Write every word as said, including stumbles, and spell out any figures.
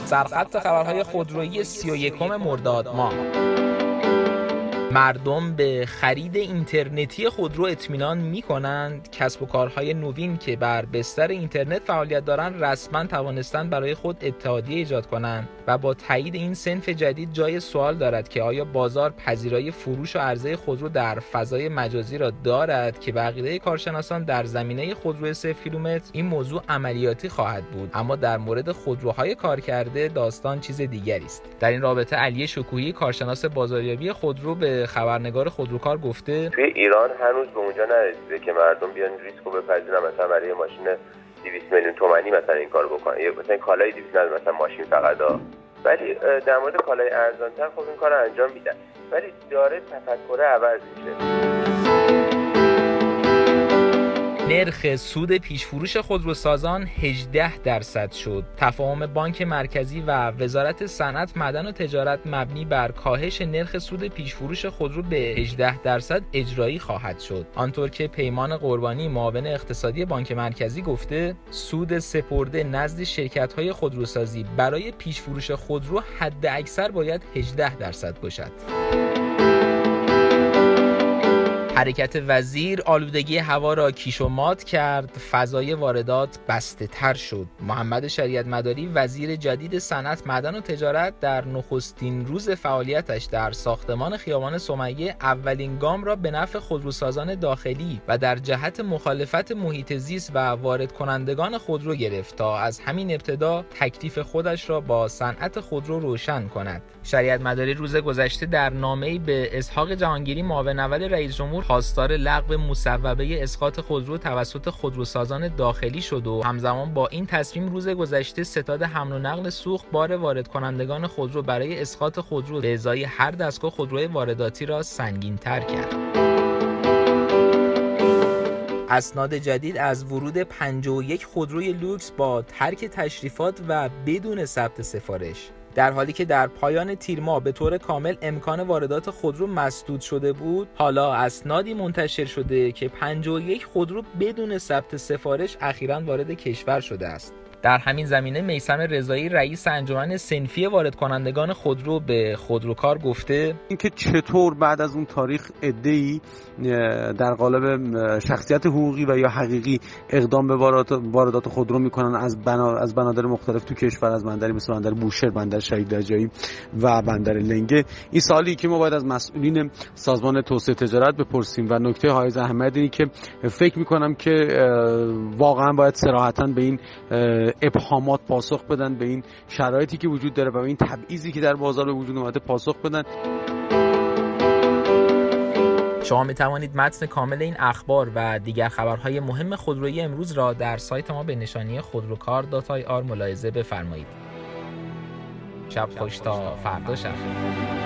سرخط خبرهای خودرویی سی و یکم مرداد ماه. مردم به خرید اینترنتی خودرو اطمینان می‌کنند. کسب و کارهای نوین که بر بستر اینترنت فعالیت دارند رسما توانستند برای خود اتحادیه ایجاد کنند و با تایید این صنف جدید جای سوال دارد که آیا بازار پذیرایی فروش و عرضه خودرو در فضای مجازی را دارد که به عقیده کارشناسان در زمینه خودرو صفر کیلومتر این موضوع عملیاتی خواهد بود، اما در مورد خودروهای کارکرده داستان چیز دیگری است. در این رابطه علی شکوهی کارشناس بازاریابی خودرو به خبرنگار خودروکار گفته توی ایران هنوز به اونجا نرسیده که مردم بیان ریسکو بپذیرن، مثلا برای ماشین دویست میلیون تومانی مثلا این کارو بکنن، یا مثلا کالای دویست میلیون مثلا ماشین فقط ها. ولی در مورد کالای ارزان‌تر خب این کارو انجام میدن، ولی داره تفکر عوض میشه. نرخ سود پیشفروش خودروسازان هجده درصد شد. تفاهم بانک مرکزی و وزارت صنعت، معدن و تجارت مبنی بر کاهش نرخ سود پیشفروش خودرو به هجده درصد اجرایی خواهد شد. آنطور که پیمان قربانی معاون اقتصادی بانک مرکزی گفته، سود سپرده نزد شرکت‌های خودروسازی برای پیشفروش خودرو حد اکثر باید هجده درصد باشد. حرکت وزیر آلودگی هوا را کیش و مات کرد، فضای واردات بسته تر شد. محمد شریعت مداری وزیر جدید صنعت، معدن و تجارت در نخستین روز فعالیتش در ساختمان خیابان سمیه اولین گام را به نفع خودروسازان داخلی و در جهت مخالفت محیط زیست و وارد کنندگان خودرو گرفت تا از همین ابتدا تکلیف خودش را با صنعت خودرو روشن کند. شریعت مداری روز گذشته در نامه‌ای به اسحاق جهانگیری معاون اول رئیس جمهور خواستار لغو مصوبه اسقاط خودرو توسط خودروسازان داخلی شد و همزمان با این تصمیم روز گذشته ستاد حمل و نقل سوخت بار وارد کنندگان خودرو برای اسقاط خودرو به ازای هر دستگاه خودروی وارداتی را سنگین‌تر کرد. اسناد جدید از ورود پنجاه و یک خودروی لوکس با ترک تشریفات و بدون ثبت سفارش. در حالی که در پایان تیر ماه به طور کامل امکان واردات خودرو مسدود شده بود، حالا اسنادی منتشر شده که پنجاه و یک خودرو بدون ثبت سفارش اخیراً وارد کشور شده است. در همین زمینه میثم رضایی رئیس انجمن صنفی وارد کنندگان خودرو به خودروکار گفته اینکه چطور بعد از اون تاریخ عده‌ای در قالب شخصیت حقوقی و یا حقیقی اقدام به واردات خودرو میکنن از بنا از بنادر مختلف تو کشور، از بندری مثل بندر بوشهر، بندر شهید رجایی و بندر لنگه. این سوالی که ما باید از مسئولین سازمان توسعه تجارت بپرسیم و نکته حائز اهمیت اینه که فکر میکنم که واقعا باید صراحتاً به این ابهامات پاسخ بدن، به این شرایطی که وجود داره و به این تبعیضی که در بازار به وجود اومده پاسخ بدن. شما می توانید متن کامل این اخبار و دیگر خبرهای مهم خودرویی امروز را در سایت ما به نشانی خودروکار دات آی آر ملاحظه بفرمایید. شب خوش تا فردا شب.